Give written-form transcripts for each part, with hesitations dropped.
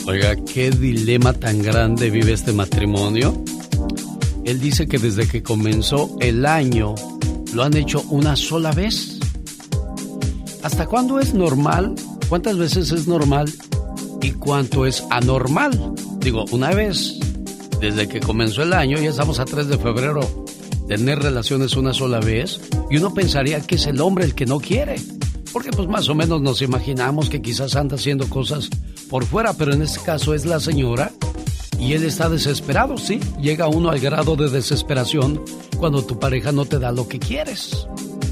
Oiga, qué dilema tan grande vive este matrimonio. Él dice que desde que comenzó el año lo han hecho una sola vez. ¿Hasta cuándo es normal? ¿Cuántas veces es normal? ¿Y cuánto es anormal? Digo, una vez, desde que comenzó el año, ya estamos a 3 de febrero, tener relaciones una sola vez, y uno pensaría que es el hombre el que no quiere. Porque pues más o menos nos imaginamos que quizás anda haciendo cosas por fuera, pero en este caso es la señora y él está desesperado, ¿sí? Llega uno al grado de desesperación cuando tu pareja no te da lo que quieres.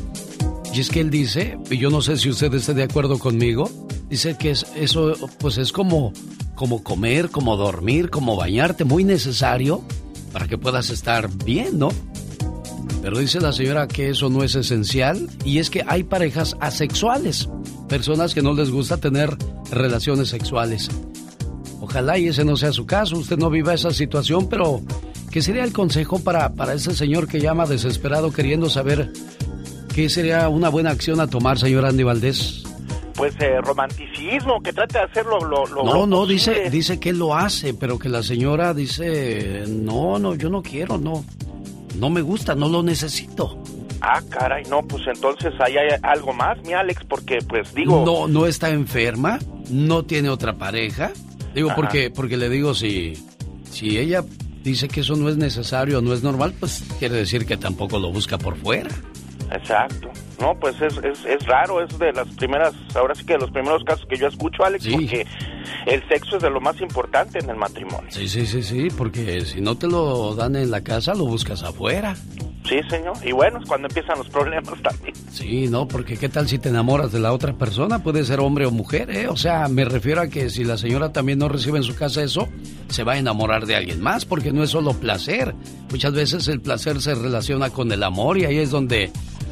Y es que él dice, y yo no sé si usted esté de acuerdo conmigo, dice que eso pues es como comer, como dormir, como bañarte, muy necesario para que puedas estar bien, ¿no? Pero dice la señora que eso no es esencial, y es que hay parejas asexuales, personas que no les gusta tener relaciones sexuales. Ojalá y ese no sea su caso, usted no viva esa situación, pero ¿qué sería el consejo para ese señor que llama desesperado queriendo saber qué sería una buena acción a tomar, señor Andy Valdés? Pues romanticismo, que trate de hacerlo No, dice que él lo hace, pero que la señora dice, no, yo no quiero, no me gusta, no lo necesito. Ah, caray, no, pues entonces ahí hay algo más, mi Alex, porque pues digo... No está enferma, no tiene otra pareja. Digo, porque le digo, si ella dice que eso no es necesario, no es normal, pues quiere decir que tampoco lo busca por fuera. Exacto. No, pues es raro, es de las primeras, ahora sí que de los primeros casos que yo escucho, Alex, sí. Porque el sexo es de lo más importante en el matrimonio. Sí, porque si no te lo dan en la casa, lo buscas afuera. Sí, señor, y bueno, es cuando empiezan los problemas también. Sí, no, porque qué tal si te enamoras de la otra persona, puede ser hombre o mujer, ¿eh? O sea, me refiero a que si la señora también no recibe en su casa eso, se va a enamorar de alguien más, porque no es solo placer. Muchas veces el placer se relaciona con el amor, y ahí es donde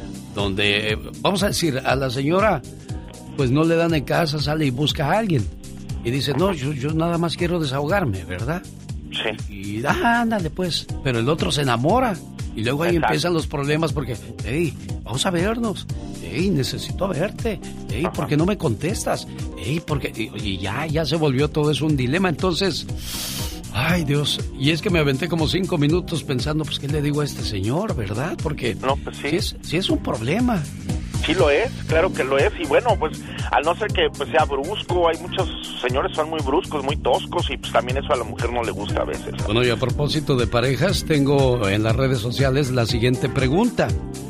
vamos a decir, a la señora pues no le dan en casa, sale y busca a alguien y dice, no, yo nada más quiero desahogarme, ¿verdad? Sí. Y ándale pues, pero el otro se enamora y luego ahí empiezan los problemas porque, hey, vamos a vernos, hey, necesito verte, hey, ¿por qué no me contestas? Hey, porque y ya se volvió todo eso un dilema. Entonces, ay, Dios, y es que me aventé como 5 minutos pensando, pues, ¿qué le digo a este señor, verdad? Porque no, pues sí es un problema. Sí lo es, claro que lo es, y bueno, pues, al no ser que pues sea brusco, hay muchos señores que son muy bruscos, muy toscos, y pues también eso a la mujer no le gusta a veces, ¿sabes? Bueno, y a propósito de parejas, tengo en las redes sociales la siguiente pregunta.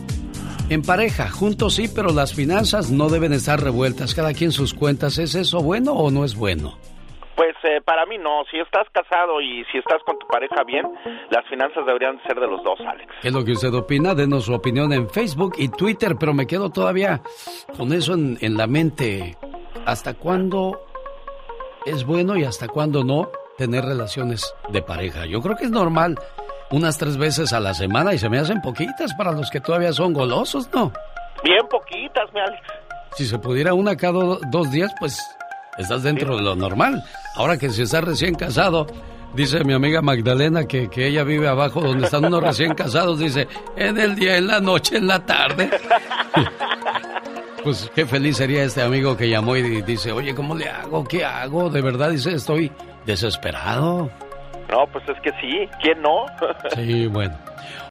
En pareja, juntos sí, pero las finanzas no deben estar revueltas, cada quien sus cuentas. ¿Es eso bueno o no es bueno? Pues para mí no, si estás casado y si estás con tu pareja bien, las finanzas deberían ser de los dos, Alex. ¿Qué es lo que usted opina? Denos su opinión en Facebook y Twitter, pero me quedo todavía con eso en la mente. ¿Hasta cuándo es bueno y hasta cuándo no tener relaciones de pareja? Yo creo que es normal unas 3 veces a la semana y se me hacen poquitas para los que todavía son golosos, ¿no? Bien poquitas, mi Alex. Si se pudiera una cada 2 días, pues estás dentro de lo normal. Ahora que si estás recién casado, dice mi amiga Magdalena que ella vive abajo donde están unos recién casados, dice, en el día, en la noche, en la tarde. Pues qué feliz sería este amigo que llamó y dice, oye, ¿cómo le hago? ¿Qué hago? De verdad, dice, estoy desesperado. No, pues es que sí, ¿quién no? Sí, bueno.